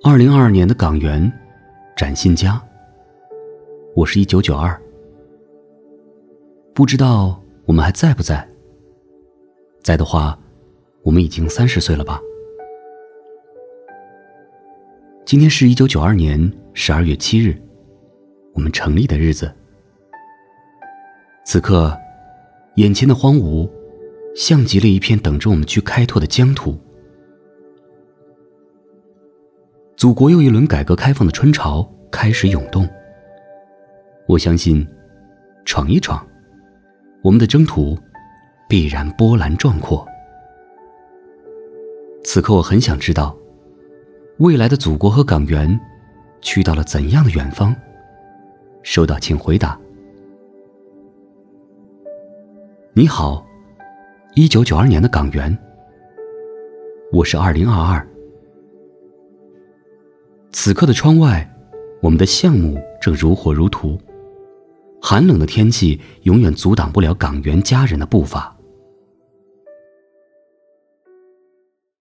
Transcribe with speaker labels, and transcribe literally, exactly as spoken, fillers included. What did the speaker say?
Speaker 1: 二零二二年的港元崭新家，我是一九九二。不知道我们还在不在？在的话，我们已经三十岁了吧？今天是一九九二年十二月七日，我们成立的日子。此刻，眼前的荒芜，像极了一片等着我们去开拓的疆土。祖国又一轮改革开放的春潮开始涌动。我相信，闯一闯，我们的征途必然波澜壮阔。此刻我很想知道，未来的祖国和港元去到了怎样的远方？收到请回答。你好，一九九二年的港元，我是二零二二。此刻的窗外，我们的项目正如火如荼，寒冷的天气永远阻挡不了港元家人的步伐。